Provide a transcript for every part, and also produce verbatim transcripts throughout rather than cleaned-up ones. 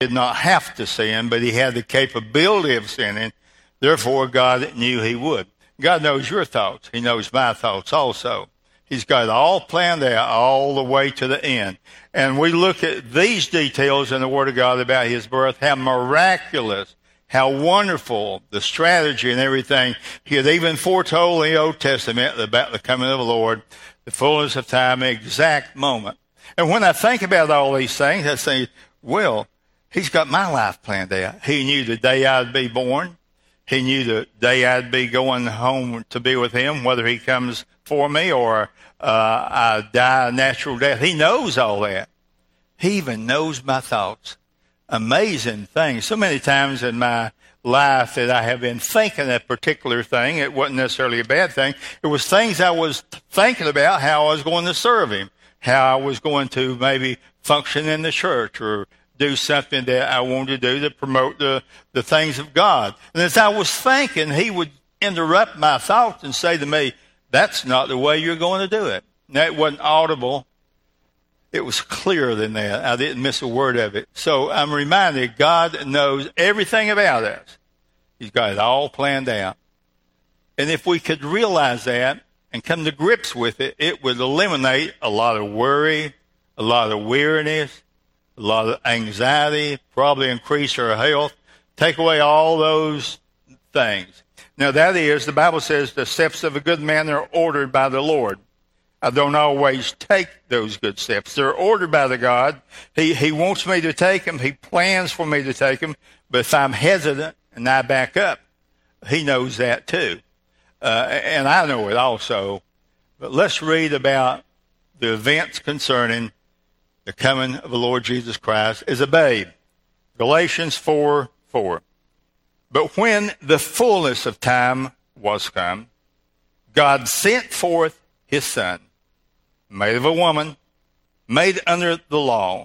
did not have to sin, but he had the capability of sinning. Therefore, God knew he would. God knows your thoughts. He knows my thoughts also. He's got it all planned out all the way to the end. And we look at these details in the Word of God about his birth, how miraculous, how wonderful, the strategy and everything. He had even foretold in the Old Testament about the coming of the Lord, the fullness of time, the exact moment. And when I think about all these things, I say, well, he's got my life planned out. He knew the day I'd be born. He knew the day I'd be going home to be with him, whether he comes for me or uh, I die a natural death. He knows all that. He even knows my thoughts. Amazing thing. So many times in my life that I have been thinking a particular thing. It wasn't necessarily a bad thing. It was things I was thinking about, how I was going to serve him, how I was going to maybe function in the church or do something that I wanted to do to promote the, the things of God. And as I was thinking, he would interrupt my thoughts and say to me, that's not the way you're going to do it. Now, it wasn't audible. It was clearer than that. I didn't miss a word of it. So I'm reminded God knows everything about us. He's got it all planned out. And if we could realize that and come to grips with it, it would eliminate a lot of worry, a lot of weariness, a lot of anxiety, probably increase our health, take away all those things. Now that is, the Bible says the steps of a good man are ordered by the Lord. I don't always take those good steps. They're ordered by the God. He He wants me to take them. He plans for me to take them. But if I'm hesitant and I back up, he knows that too. Uh, and I know it also. But let's read about the events concerning the coming of the Lord Jesus Christ as a babe. Galatians four four. But when the fullness of time was come, God sent forth his Son, made of a woman, made under the law,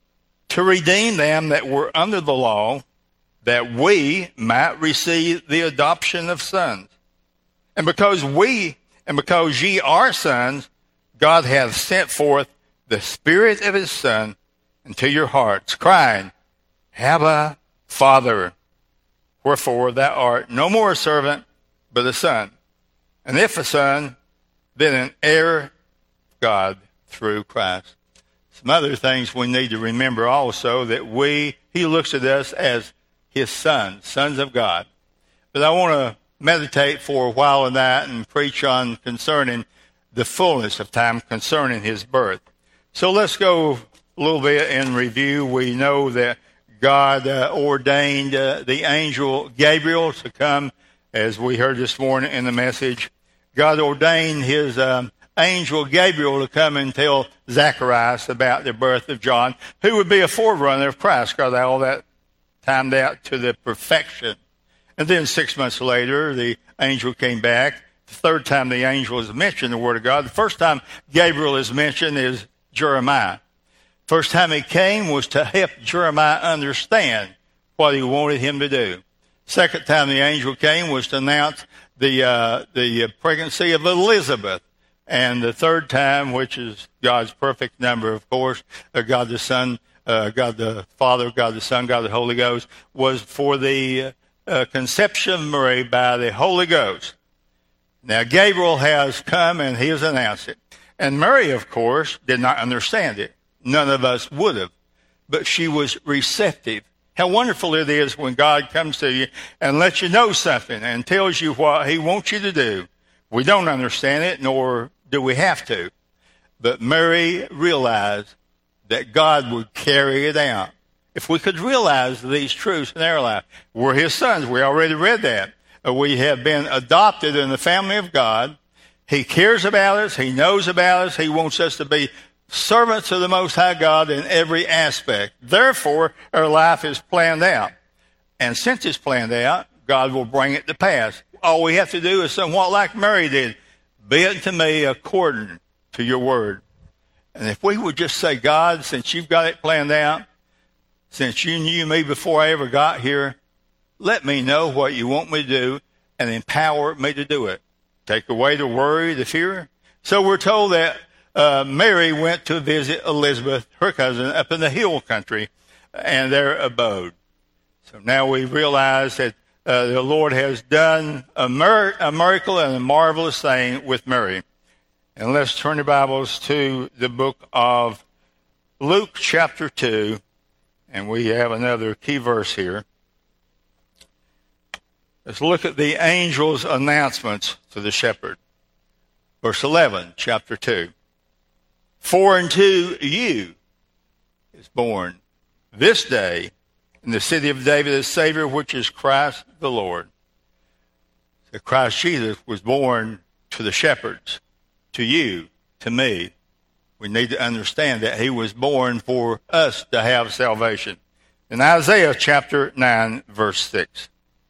to redeem them that were under the law, that we might receive the adoption of sons. And because we, and because ye are sons, God hath sent forth the Spirit of his Son into your hearts, crying, Abba, Father. Wherefore thou art no more a servant, but a son. And if a son, then an heir of God through Christ. Some other things we need to remember also, that we, he looks at us as his sons, sons of God. But I want to meditate for a while on that and preach on concerning the fullness of time concerning his birth. So let's go a little bit in review. We know that God uh, ordained uh, the angel Gabriel to come, as we heard this morning in the message. God ordained his um, angel Gabriel to come and tell Zacharias about the birth of John, who would be a forerunner of Christ, because all that timed out to the perfection. And then six months later, the angel came back. The third time the angel is mentioned in the Word of God. The first time Gabriel is mentioned is Jeremiah. First time he came was to help Jeremiah understand what he wanted him to do. Second time the angel came was to announce the uh, the pregnancy of Elizabeth. And the third time, which is God's perfect number, of course, uh, God the Son, uh, God the Father, God the Son, God the Holy Ghost, was for the uh, conception of Mary by the Holy Ghost. Now, Gabriel has come and he has announced it. And Mary, of course, did not understand it. None of us would have. But she was receptive. How wonderful it is when God comes to you and lets you know something and tells you what he wants you to do. We don't understand it, nor do we have to. But Mary realized that God would carry it out. If we could realize these truths in our life, we're his sons. We already read that. We have been adopted in the family of God. He cares about us. He knows about us. He wants us to be servants of the Most High God in every aspect. Therefore, our life is planned out. And since it's planned out, God will bring it to pass. All we have to do is somewhat like Mary did. Be it to me according to your word. And if we would just say, God, since you've got it planned out, since you knew me before I ever got here, let me know what you want me to do and empower me to do it. Take away the worry, the fear. So we're told that Uh, Mary went to visit Elizabeth, her cousin, up in the hill country and there abode. So now we realize that uh, the Lord has done a, mir- a miracle and a marvelous thing with Mary. And let's turn the Bibles to the book of Luke chapter two, and we have another key verse here. Let's look at the angel's announcements to the shepherd. Verse eleven, chapter two. For unto you is born this day in the city of David a Savior, which is Christ the Lord. So Christ Jesus was born to the shepherds, to you, to me. We need to understand that he was born for us to have salvation. In Isaiah chapter nine, verse six.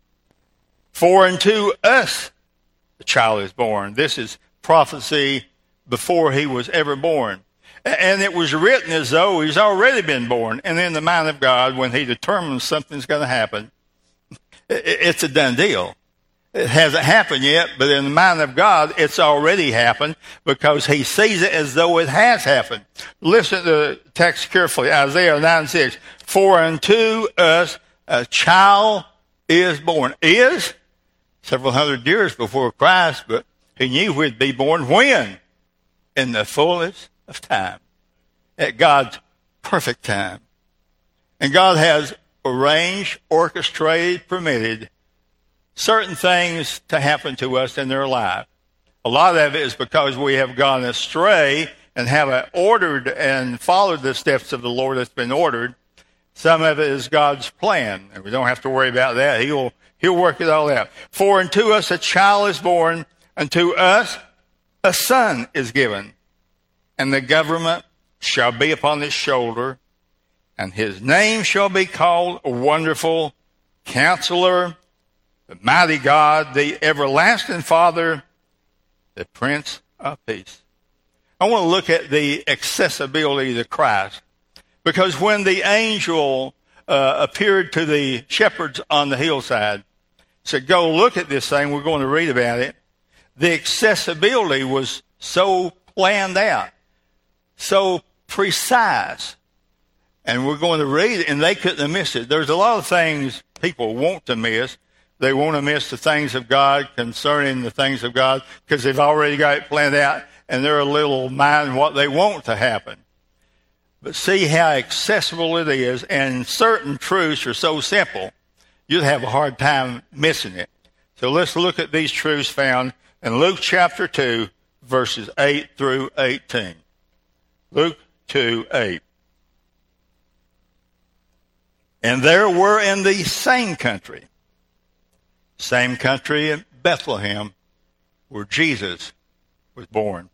For unto us a child is born. This is prophecy before he was ever born. And it was written as though he's already been born. And in the mind of God, when he determines something's going to happen, it's a done deal. It hasn't happened yet, but in the mind of God, it's already happened because he sees it as though it has happened. Listen to the text carefully. Isaiah nine six. For unto us a child is born. Is several hundred years before Christ, but he knew he'd be born when? In the fullness of time. At God's perfect time. And God has arranged, orchestrated, permitted certain things to happen to us in their life. A lot of it is because we have gone astray and haven't ordered and followed the steps of the Lord that's been ordered. Some of it is God's plan, and we don't have to worry about that. He'll, he'll work it all out. For unto us a child is born, unto us a son is given, and the government shall be upon his shoulder, and his name shall be called a Wonderful Counselor, the Mighty God, the Everlasting Father, the Prince of Peace. I want to look at the accessibility to Christ, because when the angel uh, appeared to the shepherds on the hillside, said, go look at this thing, we're going to read about it. The accessibility was so planned out, so precise. And we're going to read it, and they couldn't have missed it. There's a lot of things people want to miss. They want to miss the things of God concerning the things of God because they've already got it planned out, and they're a little mind what they want to happen. But see how accessible it is, and certain truths are so simple, you'd have a hard time missing it. So let's look at these truths found in Luke chapter two, verses eight through eighteen. Luke two, eight. And there were in the same country, same country in Bethlehem, where Jesus was born,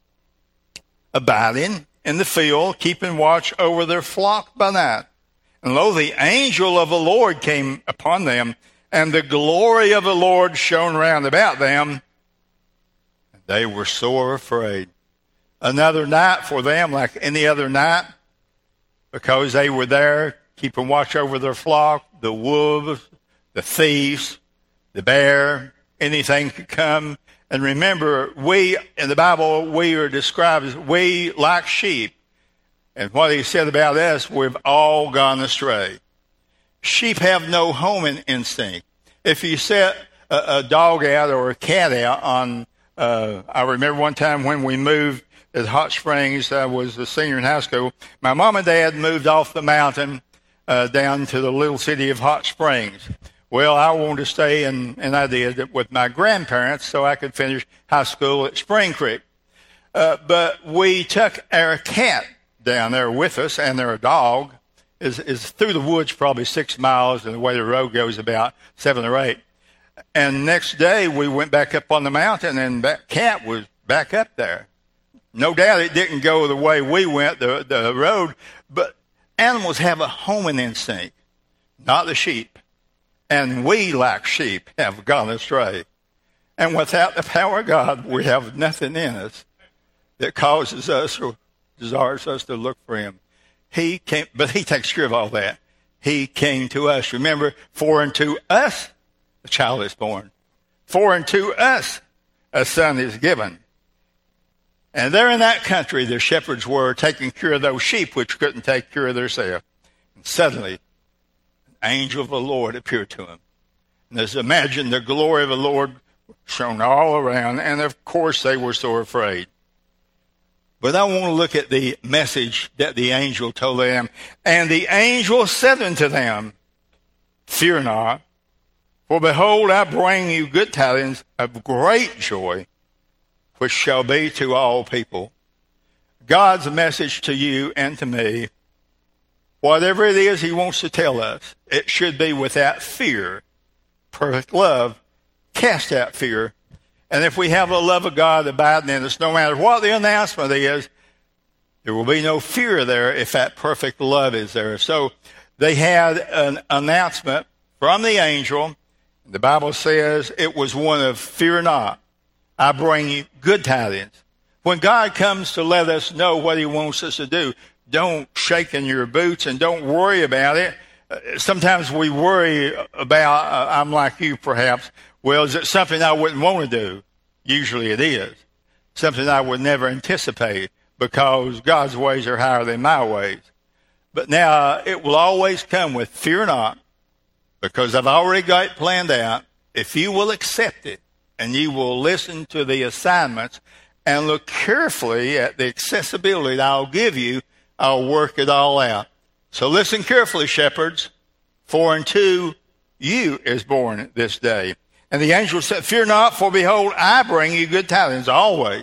abiding in the field, keeping watch over their flock by night. And lo, the angel of the Lord came upon them, and the glory of the Lord shone round about them, and they were sore afraid. Another night for them like any other night, because they were there keeping watch over their flock. The wolves, the thieves, the bear, anything could come. And remember, we, in the Bible, we are described as we like sheep. And what he said about us, we've all gone astray. Sheep have no homing instinct. If you set a, a dog out or a cat out on, uh, I remember one time when we moved at Hot Springs, I was a senior in high school. My mom and dad moved off the mountain uh, down to the little city of Hot Springs. Well, I wanted to stay, and, and I did, with my grandparents so I could finish high school at Spring Creek. Uh, but we took our cat down there with us, and their dog is, is through the woods probably six miles, and the way the road goes about seven or eight. And next day, we went back up on the mountain, and that cat was back up there. No doubt it didn't go the way we went, the, the road, but animals have a homing instinct, not the sheep. And we, like sheep, have gone astray. And without the power of God, we have nothing in us that causes us or desires us to look for him. He came, but he takes care of all that. He came to us. Remember, for unto us a child is born. For unto us a son is given. And there in that country, the shepherds were taking care of those sheep which couldn't take care of themselves. And suddenly, angel of the Lord appeared to him. And just imagine the glory of the Lord shone all around, and of course they were so afraid. But I want to look at the message that the angel told them. And the angel said unto them, fear not, for behold, I bring you good tidings of great joy, which shall be to all people. God's message to you and to me, whatever it is he wants to tell us, it should be without fear. Perfect love cast out fear. And if we have the love of God abiding in us, no matter what the announcement is, there will be no fear there if that perfect love is there. So they had an announcement from the angel. The Bible says it was one of fear not. I bring you good tidings. When God comes to let us know what he wants us to do, don't shake in your boots and don't worry about it. Sometimes we worry about, uh, I'm like you perhaps, well, is it something I wouldn't want to do? Usually it is. Something I would never anticipate because God's ways are higher than my ways. But now it will always come with fear not, because I've already got it planned out. If you will accept it and you will listen to the assignments and look carefully at the accessibility that I'll give you, I'll work it all out. So listen carefully, shepherds, for unto you is born this day. And the angel said, fear not, for behold, I bring you good tidings always.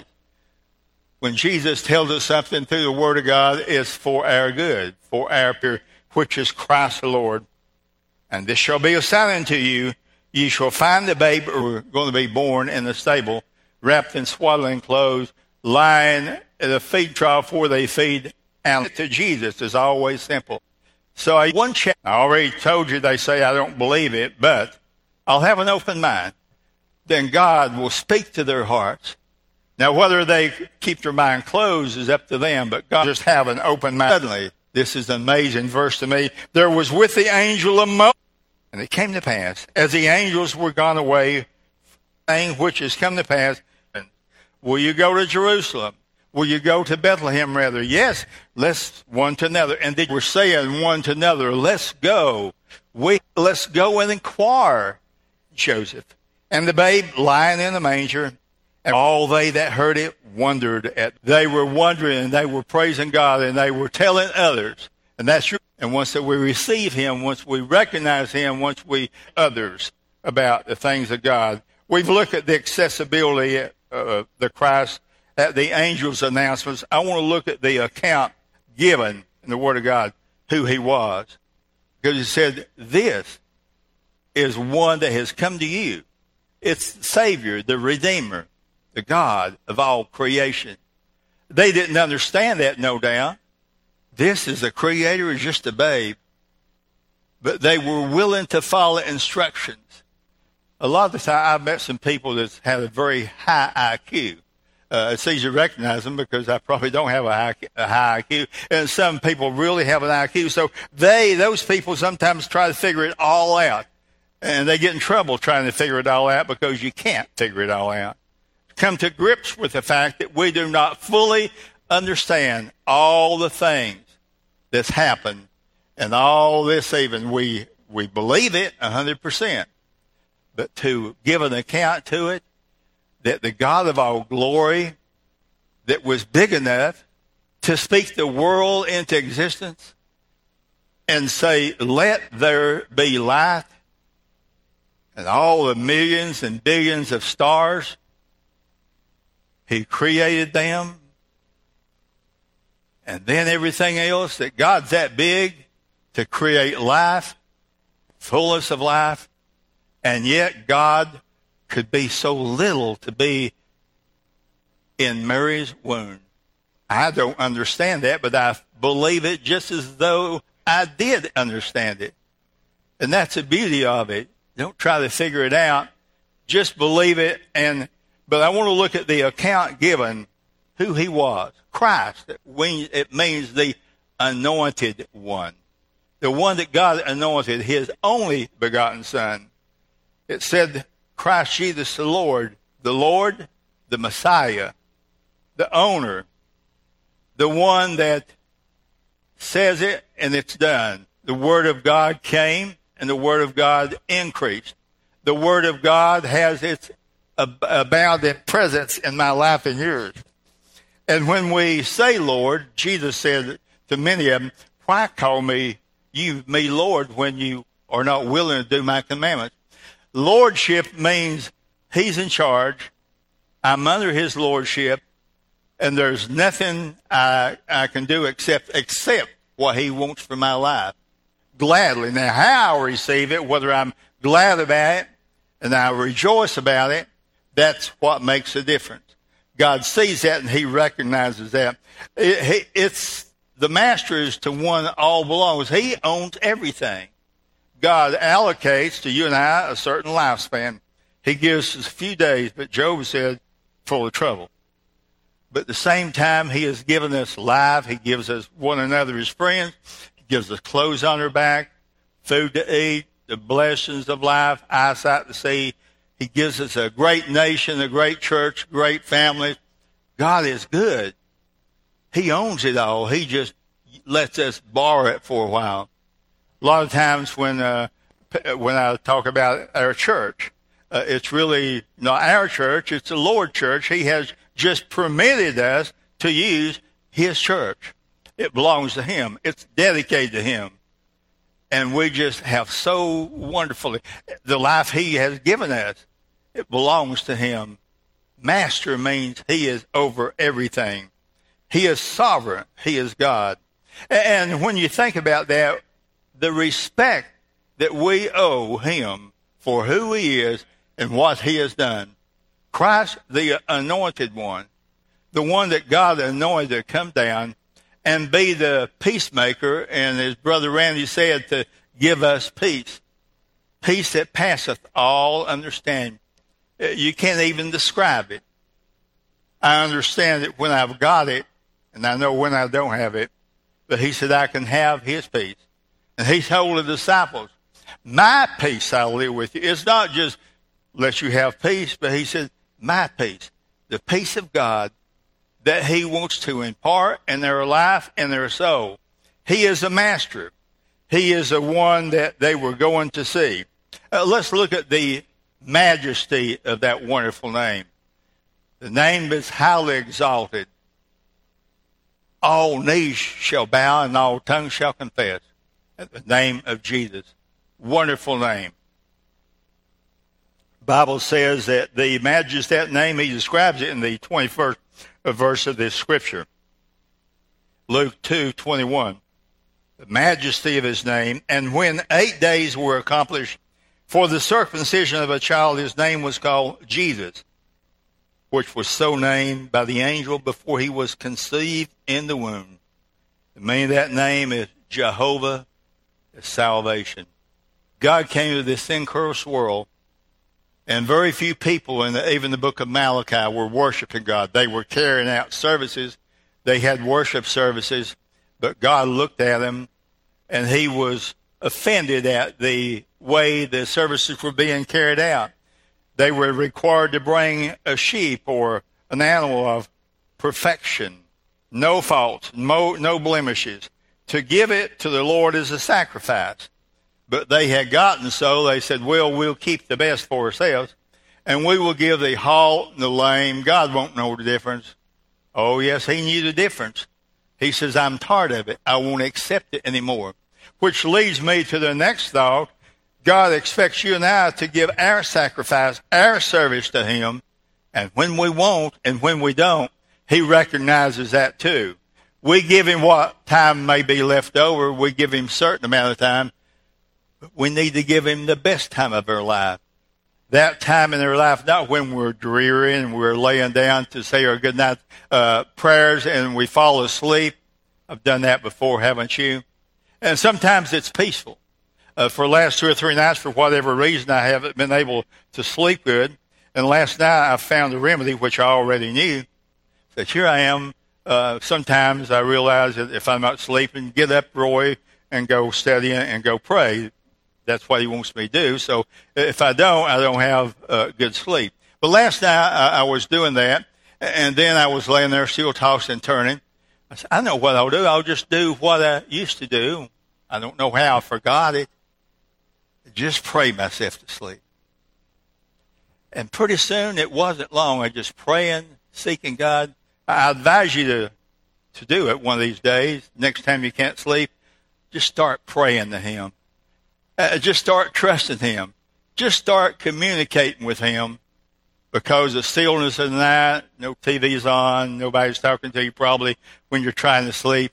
When Jesus tells us something through the word of God, it's for our good, for our pure, which is Christ the Lord. And this shall be a sign unto you, ye shall find the babe going to be born in the stable, wrapped in swaddling clothes, lying at a feed trough where they feed. And to Jesus is always simple. So I, one check, I already told you they say I don't believe it, but I'll have an open mind. Then God will speak to their hearts. Now, whether they keep their mind closed is up to them, but God just have an open mind. Suddenly, this is an amazing verse to me. There was with the angel a Moses, and it came to pass, as the angels were gone away, thing which has come to pass, will you go to Jerusalem? Will you go to Bethlehem rather? Yes, let's one to another. And they were saying one to another, let's go. We let's go and inquire, Joseph. And the babe lying in the manger, and all they that heard it wondered at. They were wondering, and they were praising God, and they were telling others. And that's true. And once that we receive him, once we recognize him, once we others about the things of God, we've looked at the accessibility of uh, the Christ, at the angel's announcements. I want to look at the account given in the Word of God, who he was. Because he said, this is one that has come to you. It's the Savior, the Redeemer, the God of all creation. They didn't understand that, no doubt. This is the Creator, is just a babe. But they were willing to follow instructions. A lot of the time, I've met some people that have a very high I Q. Uh, it's easy to recognize them because I probably don't have a high, a high I Q. And some people really have an I Q. So they, those people sometimes try to figure it all out. And they get in trouble trying to figure it all out because you can't figure it all out. Come to grips with the fact that we do not fully understand all the things that's happened and all this even. We, we believe it one hundred percent. But to give an account to it, that the God of all glory that was big enough to speak the world into existence and say, let there be light, and all the millions and billions of stars, he created them. And then everything else, that God's that big to create life, fullness of life, and yet God could be so little to be in Mary's womb. I don't understand that, but I believe it just as though I did understand it. And that's the beauty of it. Don't try to figure it out. Just believe it. And but I want to look at the account given, who he was. Christ. It means the anointed one. The one that God anointed, his only begotten Son. It said, Christ Jesus the Lord, the Lord, the Messiah, the owner, the one that says it and it's done. The Word of God came and the Word of God increased. The Word of God has its abounding presence in my life and yours. And when we say Lord, Jesus said to many of them, why call me you me Lord when you are not willing to do my commandments? Lordship means he's in charge. I'm under his lordship, and there's nothing I, I can do except accept what he wants for my life gladly. Now, how I receive it, whether I'm glad about it and I rejoice about it, that's what makes a difference. God sees that and he recognizes that. It, it's the master is to one all belongs. He owns everything. God allocates to you and I a certain lifespan. He gives us a few days, but Job said, full of trouble. But at the same time, he has given us life. He gives us one another as friends. He gives us clothes on our back, food to eat, the blessings of life, eyesight to see. He gives us a great nation, a great church, great family. God is good. He owns it all. He just lets us borrow it for a while. A lot of times when uh, when I talk about our church, uh, it's really not our church, it's the Lord's church. He has just permitted us to use his church. It belongs to him. It's dedicated to him. And we just have so wonderfully, the life he has given us, it belongs to him. Master means he is over everything. He is sovereign. He is God. And when you think about that, the respect that we owe him for who he is and what he has done. Christ, the anointed one, the one that God anointed to come down and be the peacemaker, and as Brother Randy said, to give us peace. Peace that passeth all understanding. You can't even describe it. I understand it when I've got it, and I know when I don't have it. But he said I can have his peace. And he told the disciples, my peace I'll live with you. It's not just let you have peace, but he said, my peace, the peace of God that he wants to impart in their life and their soul. He is a master. He is the one that they were going to see. Uh, let's look at the majesty of that wonderful name. The name is highly exalted. All knees shall bow and all tongues shall confess at the name of Jesus. Wonderful name. The Bible says that the majesty of that name, he describes it in the twenty-first verse of this scripture. Luke two twenty-one. The majesty of his name. And when eight days were accomplished for the circumcision of a child, his name was called Jesus, which was so named by the angel before he was conceived in the womb. The meaning of that name is Jehovah is salvation. God came to this incursed world, and very few people in the, even the book of Malachi were worshiping God. They were carrying out services. They had worship services, but God looked at them, and he was offended at the way the services were being carried out. They were required to bring a sheep or an animal of perfection, no faults, no, no blemishes, to give it to the Lord as a sacrifice. But they had gotten so, they said, well, we'll keep the best for ourselves, and we will give the halt and the lame. God won't know the difference. Oh, yes, he knew the difference. He says, I'm tired of it. I won't accept it anymore. Which leads me to the next thought. God expects you and I to give our sacrifice, our service to him. And when we won't and when we don't, he recognizes that too. We give him what time may be left over. We give him a certain amount of time. But we need to give him the best time of our life. That time in our life, not when we're dreary and we're laying down to say our good night uh, prayers and we fall asleep. I've done that before, haven't you? And sometimes it's peaceful. Uh, for the last two or three nights, for whatever reason, I haven't been able to sleep good. And last night, I found a remedy, which I already knew. That here I am. Uh, sometimes I realize that if I'm not sleeping, get up, Roy, and go study and go pray. That's what he wants me to do. So if I don't, I don't have uh, good sleep. But last night, I, I was doing that. And then I was laying there still tossing and turning. I said, I know what I'll do. I'll just do what I used to do. I don't know how I forgot it. just pray myself to sleep. And pretty soon, it wasn't long. I just praying, seeking God. I advise you to, to do it one of these days. Next time you can't sleep, just start praying to him. Uh, just start trusting him. Just start communicating with him, because the stillness of the night, no T V's on, nobody's talking to you probably when you're trying to sleep.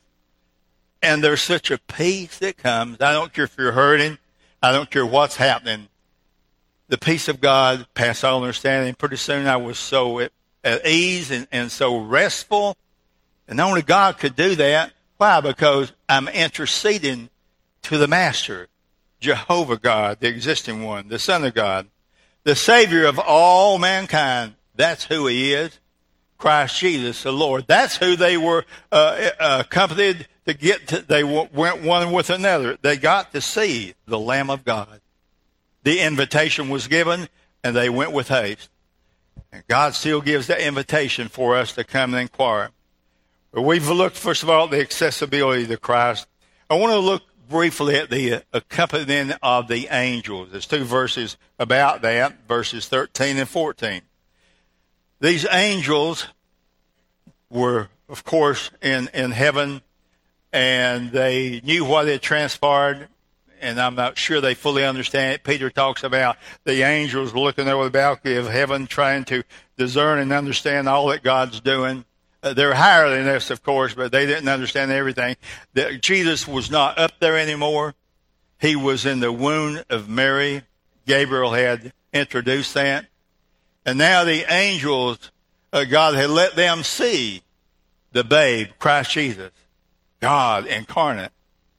And there's such a peace that comes. I don't care if you're hurting. I don't care what's happening. The peace of God passes all understanding. Pretty soon I was so at, at ease and, and so restful. And only God could do that. Why? Because I'm interceding to the Master, Jehovah God, the existing one, the Son of God, the Savior of all mankind. That's who he is. Christ Jesus, the Lord. That's who they were uh, accompanied to get to. They went one with another. They got to see the Lamb of God. The invitation was given, and they went with haste. And God still gives that invitation for us to come and inquire. But we've looked, first of all, at the accessibility to Christ. I want to look briefly at the accompaniment of the angels. There's two verses about that, verses thirteen and fourteen. These angels were, of course, in, in heaven, and they knew what had transpired, and I'm not sure they fully understand it. Peter talks about the angels looking over the balcony of heaven, trying to discern and understand all that God's doing. Uh, they're higher than us, of course, but they didn't understand everything. That Jesus was not up there anymore. He was in the womb of Mary. Gabriel had introduced that. And now the angels, uh, God had let them see the babe, Christ Jesus, God incarnate.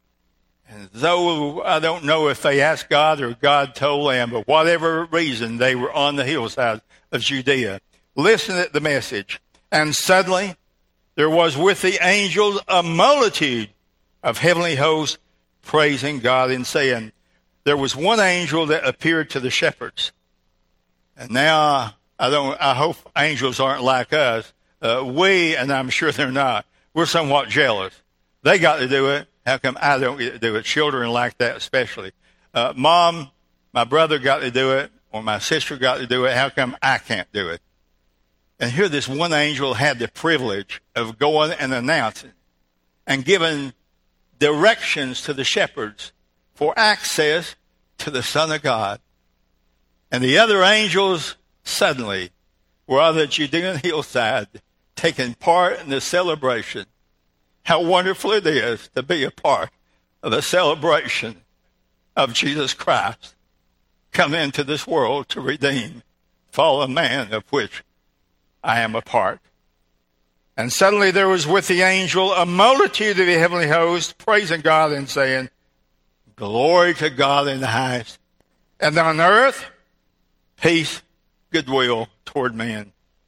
And though I don't know if they asked God or God told them, but whatever reason, they were on the hillside of Judea. Listen to the message. And suddenly there was with the angels a multitude of heavenly hosts praising God and saying, there was one angel that appeared to the shepherds. And now I don't. I hope angels aren't like us. Uh, we, and I'm sure they're not, we're somewhat jealous. They got to do it. How come I don't get to do it? Children like that especially. Uh, Mom, my brother got to do it, or my sister got to do it. How come I can't do it? And here this one angel had the privilege of going and announcing and giving directions to the shepherds for access to the Son of God. And the other angels suddenly were on the Judean hillside taking part in the celebration. How wonderful it is to be a part of the celebration of Jesus Christ come into this world to redeem fallen man, of which I am a part. And suddenly there was with the angel a multitude of the heavenly hosts praising God and saying, glory to God in the highest, and on earth peace, goodwill toward men.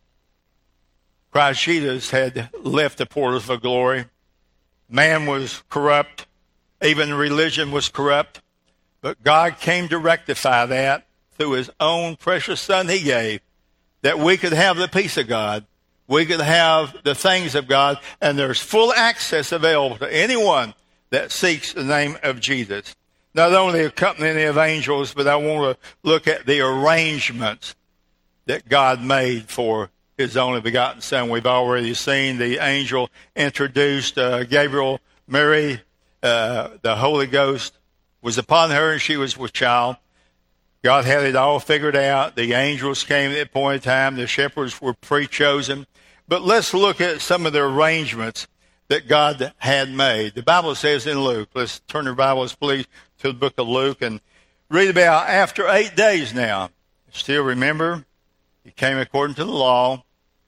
Christ Jesus had left the portals of glory. Man was corrupt. Even religion was corrupt. But God came to rectify that through his own precious Son he gave, that we could have the peace of God. We could have the things of God. And there's full access available to anyone that seeks the name of Jesus. Not only accompanying of angels, but I want to look at the arrangements that God made for his only begotten Son. We've already seen the angel introduced uh, Gabriel, Mary, uh, the Holy Ghost was upon her, and she was with child. God had it all figured out. The angels came at that point in time. The shepherds were pre-chosen. But let's look at some of the arrangements that God had made. The Bible says in Luke, let's turn our Bibles, please, to the book of Luke and read about after eight days now. Still remember, he came according to the law.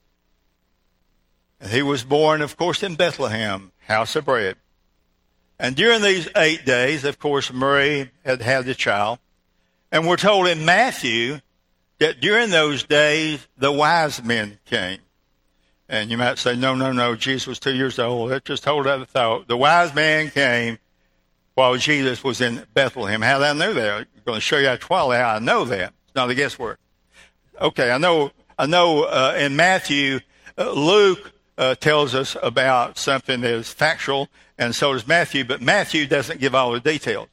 And he was born, of course, in Bethlehem, house of bread. And during these eight days, of course, Mary had had the child. And we're told in Matthew that during those days, the wise men came. And you might say, no, no, no, Jesus was two years old. Let's just hold that thought. The wise men came while Jesus was in Bethlehem. How did I know that? I'm going to show you at twilight how I know that. It's not a guesswork. Okay, I know I know uh, in Matthew, uh, Luke uh, tells us about something that is factual, and so does Matthew, but Matthew doesn't give all the details.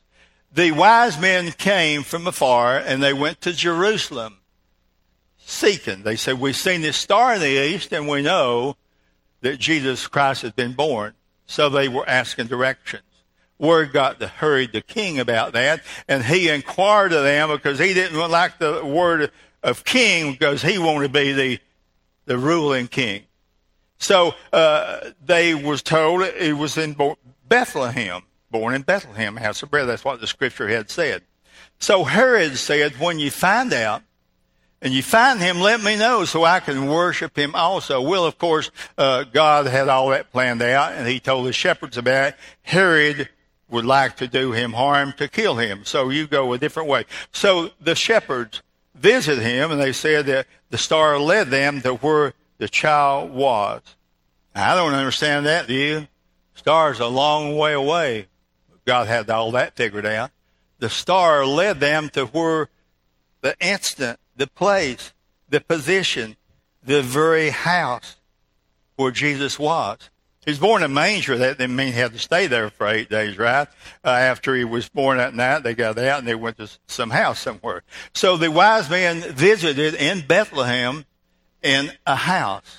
the wise men came from afar, and they went to Jerusalem seeking. They said, we've seen this star in the east, and we know that Jesus Christ has been born. So they were asking directions. Word got to Herod the king about that, and he inquired of them because he didn't like the word of king because he wanted to be the, the ruling king. So uh, they was told he was in Bethlehem, born in Bethlehem, house of bread. That's what the scripture had said. So Herod said, when you find out, and you find him, let me know so I can worship him also. Well, of course, uh, God had all that planned out, and he told the shepherds about it. Herod would like to do him harm, to kill him. So you go a different way. So the shepherds visited him, and they said that the star led them to where the child was. Now, I don't understand that, do you? Star's a long way away. God had all that figured out. The star led them to where the instant, the place, the position, the very house where Jesus was. He was born in a manger. That didn't mean he had to stay there for eight days, right? Uh, after he was born that night, they got out and they went to some house somewhere. So the wise men visited in Bethlehem in a house.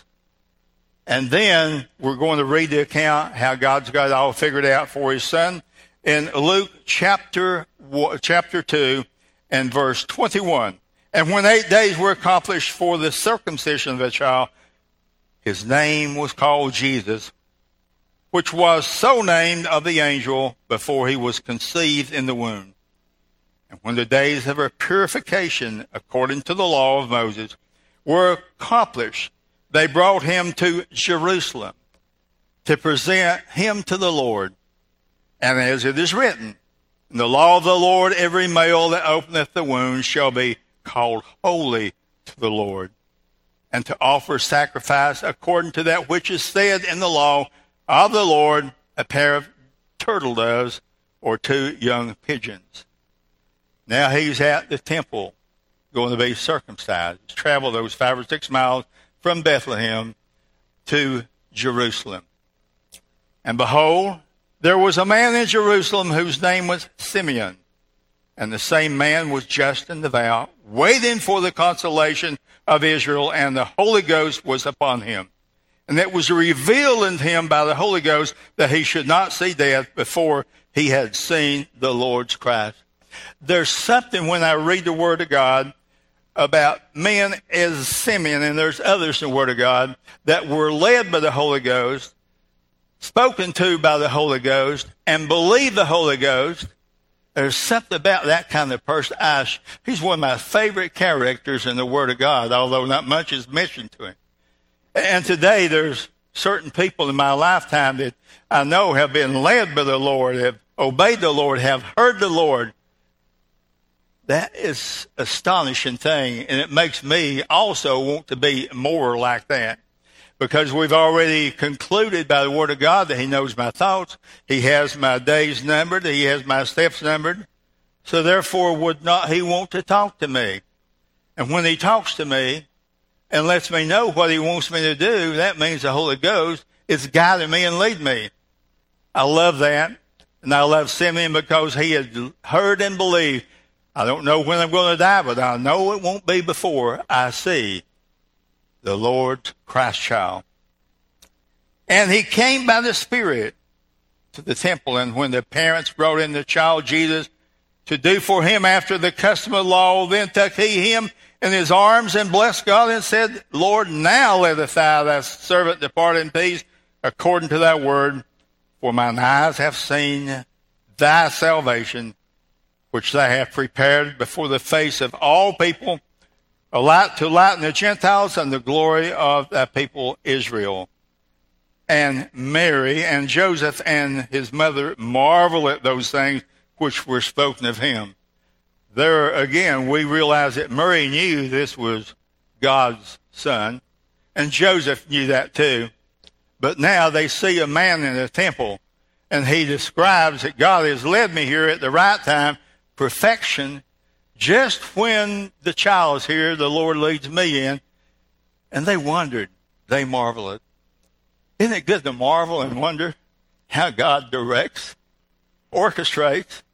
And then we're going to read the account how God's got it all figured out for his son in Luke chapter chapter two and verse twenty-one. And when eight days were accomplished for the circumcision of the child, his name was called Jesus, which was so named of the angel before he was conceived in the womb. And when the days of her purification, according to the law of Moses, were accomplished, they brought him to Jerusalem to present him to the Lord. And as it is written, in the law of the Lord, every male that openeth the womb shall be called holy to the Lord, and to offer sacrifice according to that which is said in the law of the Lord, a pair of turtle doves or two young pigeons. Now he's at the temple going to be circumcised. He's traveled those five or six miles from Bethlehem to Jerusalem. And behold, there was a man in Jerusalem whose name was Simeon. And the same man was just and devout, waiting for the consolation of Israel, and the Holy Ghost was upon him. And it was revealed unto him by the Holy Ghost that he should not see death before he had seen the Lord's Christ. There's something when I read the Word of God about men as Simeon, and there's others in the Word of God, that were led by the Holy Ghost, spoken to by the Holy Ghost, and believed the Holy Ghost. There's something about that kind of person. I, he's one of my favorite characters in the Word of God, although not much is mentioned to him. And today there's certain people in my lifetime that I know have been led by the Lord, have obeyed the Lord, have heard the Lord. That is an astonishing thing, and it makes me also want to be more like that. Because we've already concluded by the Word of God that he knows my thoughts. He has my days numbered. He has my steps numbered. So therefore would not he want to talk to me? And when he talks to me and lets me know what he wants me to do, that means the Holy Ghost is guiding me and leading me. I love that. And I love Simeon because he had heard and believed. I don't know when I'm going to die, but I know it won't be before I see the Lord's Christ child. And he came by the Spirit to the temple, and when the parents brought in the child Jesus to do for him after the custom of the law, then took he him in his arms and blessed God and said, Lord, now lettest thou thy servant depart in peace according to thy word, for mine eyes have seen thy salvation, which thou hast prepared before the face of all people, a light to lighten the Gentiles and the glory of thy people Israel. And Mary and Joseph and his mother marvel at those things which were spoken of him. There again, we realize that Mary knew this was God's son, and Joseph knew that too. But now they see a man in the temple, and he describes that God has led me here at the right time, perfection. Just when the child is here, the Lord leads me in. And they wondered. They marveled. Isn't it good to marvel and wonder how God directs, orchestrates,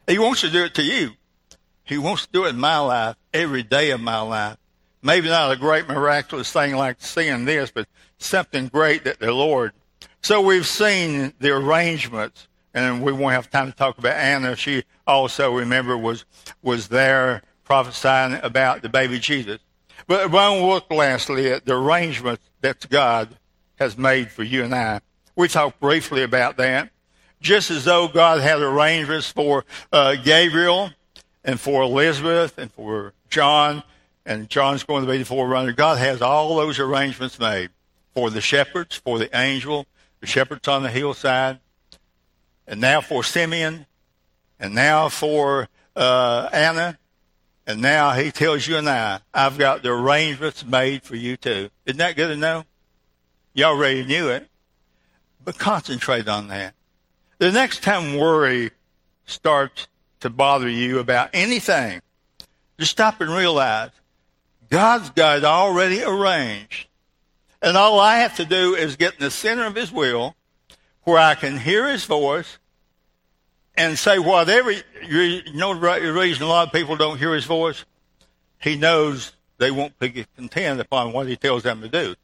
He wants to do it to you. He wants to do it in my life, every day of my life. Maybe not a great miraculous thing like seeing this, but something great that the Lord. So we've seen the arrangements, and we won't have time to talk about Anna. She also, remember, was was there prophesying about the baby Jesus. But we'll look lastly at the arrangements that God has made for you and I. We talked briefly about that. Just as though God had arrangements for uh, Gabriel and for Elizabeth and for John, and John's going to be the forerunner, God has all those arrangements made for the shepherds, for the angel, the shepherds on the hillside, and now for Simeon, and now for uh, Anna, and now he tells you and I, I've got the arrangements made for you too. Isn't that good to know? You already knew it, but concentrate on that. The next time worry starts to bother you about anything, just stop and realize God's got it already arranged. And all I have to do is get in the center of his will where I can hear his voice and say whatever. You know the reason a lot of people don't hear his voice? He knows they won't be content upon what he tells them to do.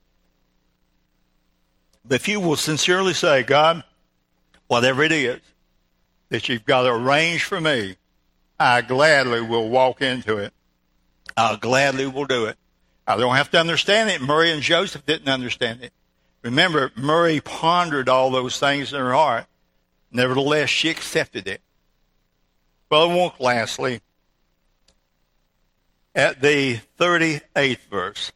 But if you will sincerely say, God, whatever it is that you've got arranged for me, I gladly will walk into it. I gladly will do it. I don't have to understand it. Mary and Joseph didn't understand it. Remember, Mary pondered all those things in her heart. Nevertheless, she accepted it. Well, I won't lastly at the thirty-eighth verse.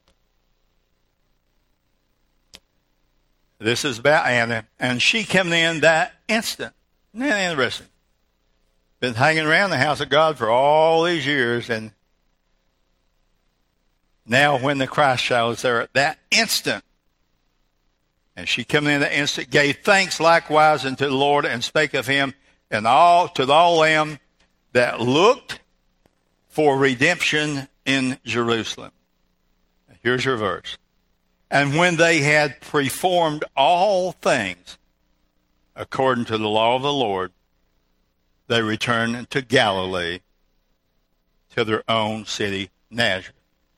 This is about Anna, and she came in that instant. Isn't that interesting? Been hanging around the house of God for all these years, and now when the Christ child is there at that instant, and she came in that instant, gave thanks likewise unto the Lord, and spake of him and all to all them that looked for redemption in Jerusalem. Here's your verse. And when they had performed all things according to the law of the Lord, they returned to Galilee, to their own city, Nazareth.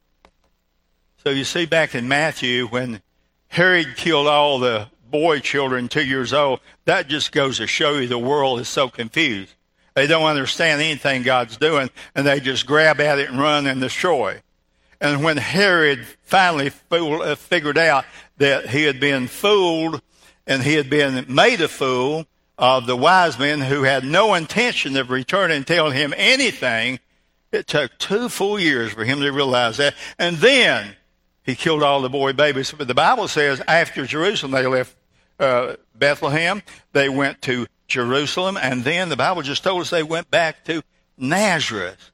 So you see back in Matthew, when Herod killed all the boy children two years old, that just goes to show you the world is so confused. They don't understand anything God's doing, and they just grab at it and run and destroy. And when Herod finally fool, uh, figured out that he had been fooled and he had been made a fool of the wise men who had no intention of returning and telling him anything, it took two full years for him to realize that. And then he killed all the boy babies. But the Bible says after Jerusalem, they left uh, Bethlehem. They went to Jerusalem. And then the Bible just told us they went back to Nazareth.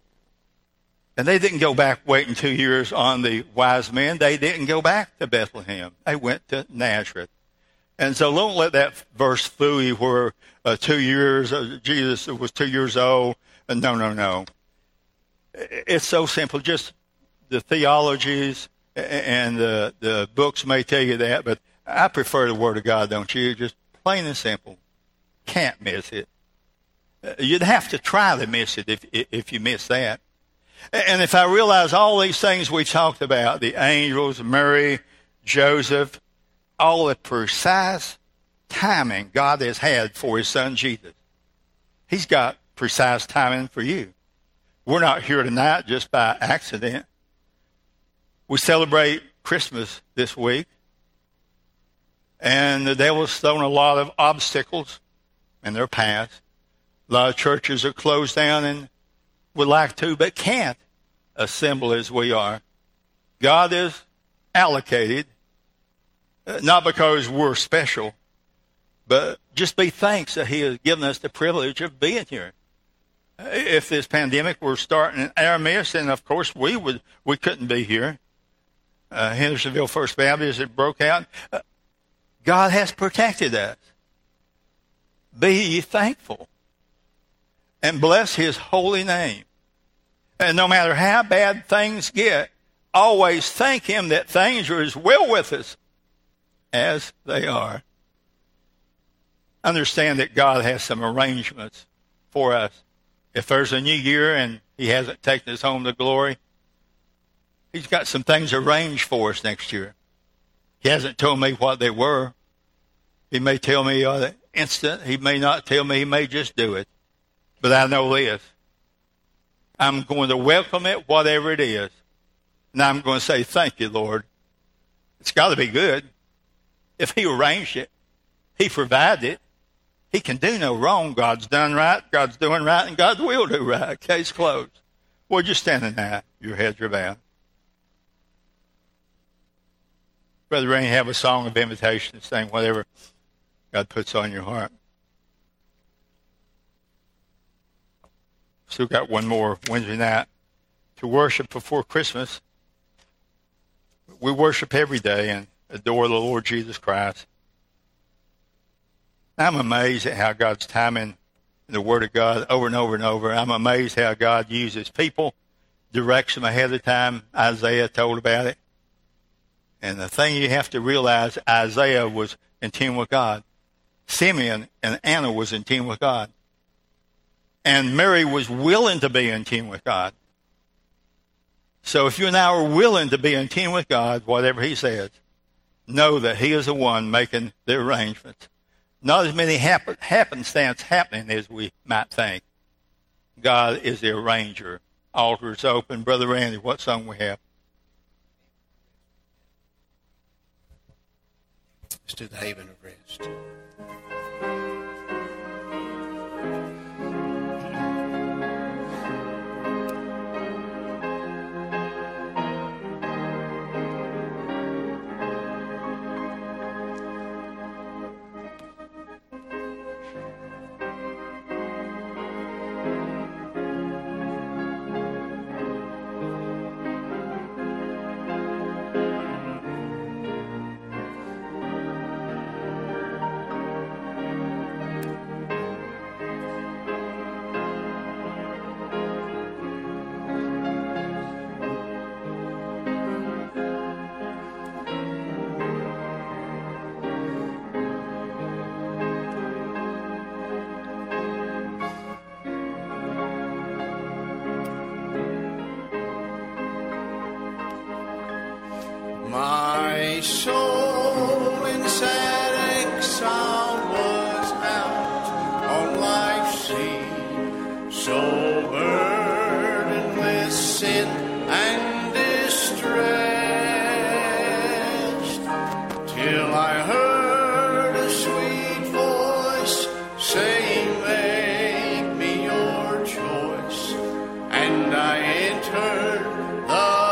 And they didn't go back waiting two years on the wise men. They didn't go back to Bethlehem. They went to Nazareth. And so don't let that verse fool you where uh, two years, uh, Jesus was two years old. Uh, no, no, no. It's so simple. Just the theologies and the, the books may tell you that, but I prefer the Word of God, don't you? Just plain and simple. Can't miss it. Uh, you'd have to try to miss it if if you miss that. And if I realize all these things we talked about, the angels, Mary, Joseph, all the precise timing God has had for his son Jesus. He's got precise timing for you. We're not here tonight just by accident. We celebrate Christmas this week, and the devil's thrown a lot of obstacles in their path. A lot of churches are closed down and would like to, but can't assemble as we are. God is allocated, not because we're special, but just be thanks that he has given us the privilege of being here. If this pandemic were starting in our midst, then of course we would we couldn't be here. Uh, Hendersonville First Baptist, it broke out. Uh, God has protected us. Be ye thankful and bless his holy name. And no matter how bad things get, always thank him that things are as well with us as they are. Understand that God has some arrangements for us. If there's a new year and he hasn't taken us home to glory, he's got some things arranged for us next year. He hasn't told me what they were. He may tell me on the instant. He may not tell me. He may just do it. But I know this. I'm going to welcome it, whatever it is. And I'm going to say, thank you, Lord. It's got to be good. If he arranged it, he provided it, he can do no wrong. God's done right, God's doing right, and God will do right. Case closed. Well, just standing there, your heads are bowed. Brother Rainey, have a song of invitation to sing whatever God puts on your heart. Still got one more Wednesday night to worship before Christmas. We worship every day and adore the Lord Jesus Christ. I'm amazed at how God's timing in the Word of God over and over and over. I'm amazed how God uses people, directs them ahead of time. Isaiah told about it. And the thing you have to realize, Isaiah was in tune with God. Simeon and Anna was in tune with God. And Mary was willing to be in tune with God. So if you and I are willing to be in tune with God, whatever he says, know that he is the one making the arrangements. Not as many happen, happenstance happening as we might think. God is the arranger. Altar's open. Brother Randy, what song we have? Let's do the Haven of Rest. My soul in sad exile was out on life's sea, so burdened with sin and distress, till I heard a sweet voice saying, make me your choice, and I entered the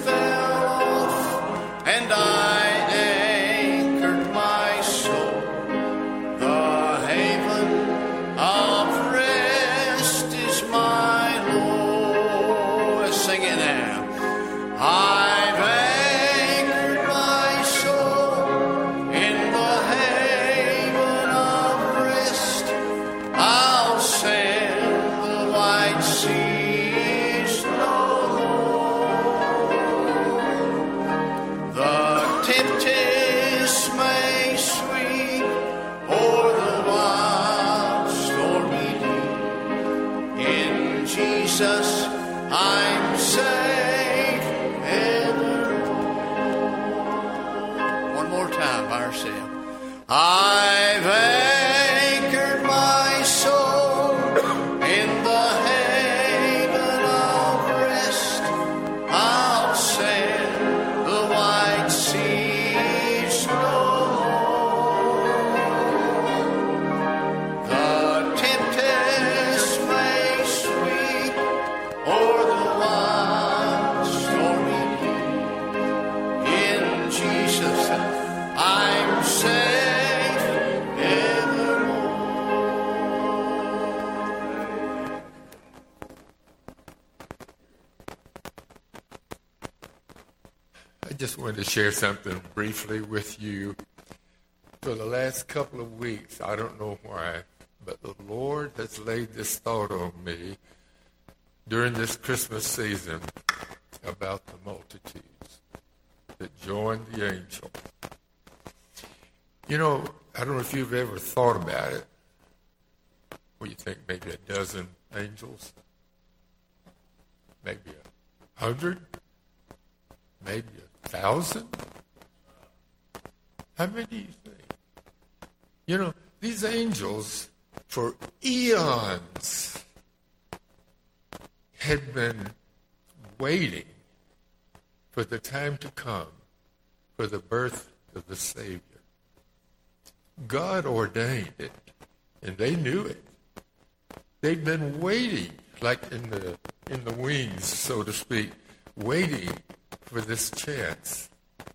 and I anchored my soul just wanted to share something briefly with you. For the last couple of weeks, I don't know why, but the Lord has laid this thought on me during this Christmas season about the multitudes that joined the angel. You know, I don't know if you've ever thought about it. What do you think, maybe a dozen angels? Maybe a hundred? Maybe a thousand? How many do you think? You know, these angels, for eons, had been waiting for the time to come for the birth of the Savior. God ordained it, and they knew it. They'd been waiting, like in the in the wings, so to speak, waiting for this chance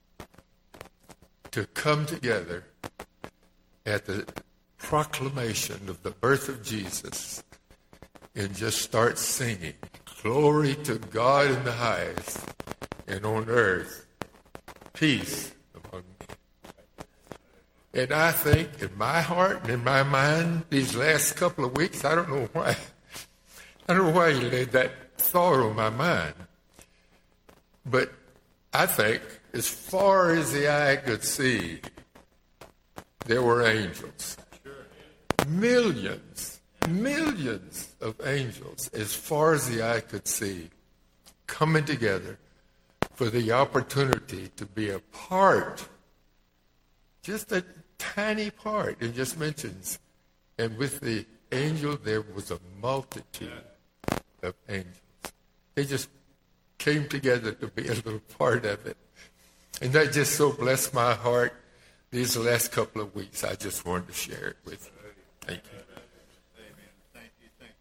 to come together at the proclamation of the birth of Jesus and just start singing, "Glory to God in the highest, and on earth, peace among men." And I think in my heart and in my mind, these last couple of weeks, I don't know why, I don't know why you laid that thought on my mind. But I think as far as the eye could see, there were angels. Millions, millions of angels, as far as the eye could see, coming together for the opportunity to be a part, just a tiny part. It just mentions, and with the angel there was a multitude of angels. They just came together to be a little part of it. And that just so blessed my heart these last couple of weeks. I just wanted to share it with you. Thank you. Thank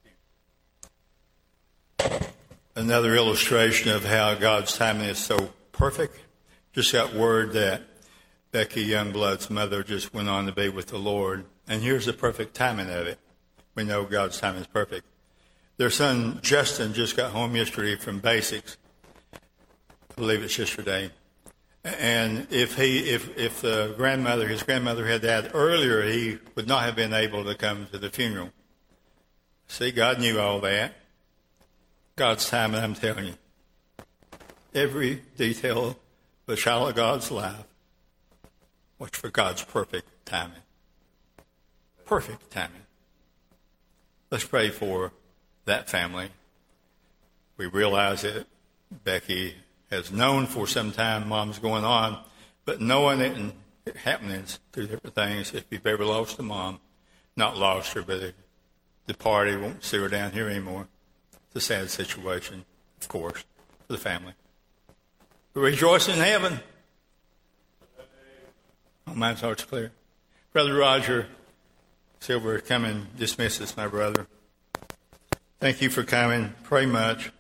you, thank you. Another illustration of how God's timing is so perfect. Just got word that Becky Youngblood's mother just went on to be with the Lord. And here's the perfect timing of it. We know God's timing is perfect. Their son Justin just got home yesterday from Basics. I believe it's yesterday. And if he, if if the grandmother, his grandmother had died earlier, he would not have been able to come to the funeral. See, God knew all that. God's timing, I'm telling you. Every detail of the child of God's life, watch for God's perfect timing. Perfect timing. Let's pray for that family. We realize that Becky has known for some time Mom's going on, but knowing it and it happening through different things, if you've ever lost a mom, not lost her, but the party won't see her down here anymore. It's a sad situation, of course, for the family. But rejoice in heaven. Oh, my heart's clear. Brother Roger Silver, come and dismiss us, my brother. Thank you for coming. Pray much.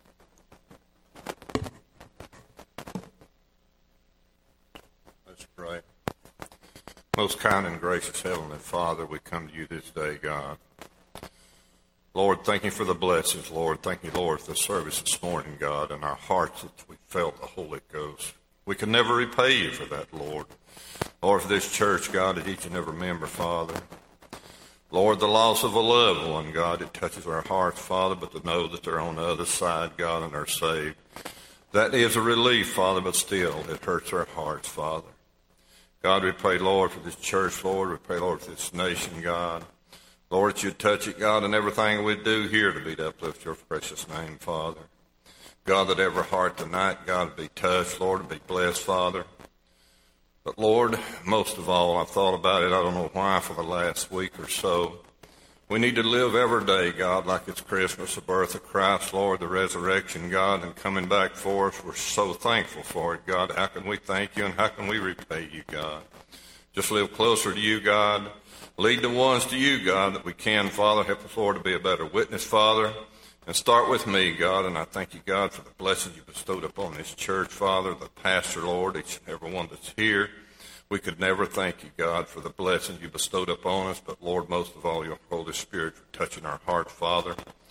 Let's pray. Most kind and gracious Heavenly Father, we come to you this day, God. Lord, thank you for the blessings, Lord. Thank you, Lord, for the service this morning, God, and our hearts that we felt the Holy Ghost. We can never repay you for that, Lord. Lord, for this church, God, at each and every member, Father. Lord, the loss of a loved one, God, it touches our hearts, Father, but to know that they're on the other side, God, and are saved. That is a relief, Father, but still, it hurts our hearts, Father. God, we pray, Lord, for this church, Lord. We pray, Lord, for this nation, God. Lord, that you touch it, God, and everything we do here to be to uplift your precious name, Father. God, that every heart tonight, God, be touched, Lord, be blessed, Father. But, Lord, most of all, I've thought about it, I don't know why, for the last week or so. We need to live every day, God, like it's Christmas, the birth of Christ, Lord, the resurrection, God, and coming back for us. We're so thankful for it, God. How can we thank you and how can we repay you, God? Just live closer to you, God. Lead the ones to you, God, that we can, Father. Help us, Lord, to be a better witness, Father. And start with me, God, and I thank you, God, for the blessings you bestowed upon this church, Father, the pastor, Lord, each and every one that's here. We could never thank you, God, for the blessings you bestowed upon us, but, Lord, most of all, your Holy Spirit for touching our hearts, Father.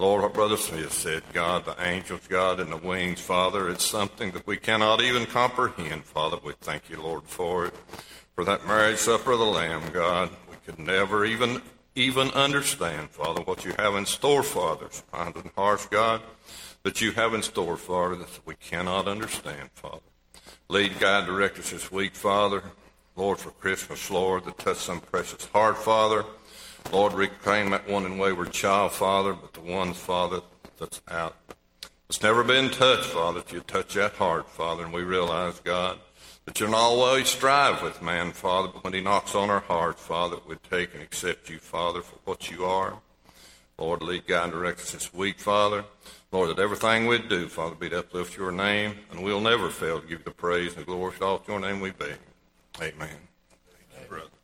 Lord, what Brother Smith said, God, the angels, God, and the wings, Father, it's something that we cannot even comprehend, Father. We thank you, Lord, for it. For that marriage supper of the Lamb, God, we could never even even understand, Father, what you have in store, Father, kind and harsh, God, that you have in store, Father, that we cannot understand, Father. Lead, guide, direct us this week, Father. Lord, for Christmas, Lord, that touch some precious heart, Father. Lord, reclaim that one and wayward child, Father, but the one, Father, that's out. It's never been touched, Father, that you touch that heart, Father, and we realize, God, that you'll not always strive with man, Father, but when he knocks on our heart, Father, that we take and accept you, Father, for what you are. Lord, lead, guide, and direct us this week, Father. Lord, that everything we do, Father, be to uplift your name, and we'll never fail to give you the praise and the glory. All to your name we beg. Amen. Thank you, brother.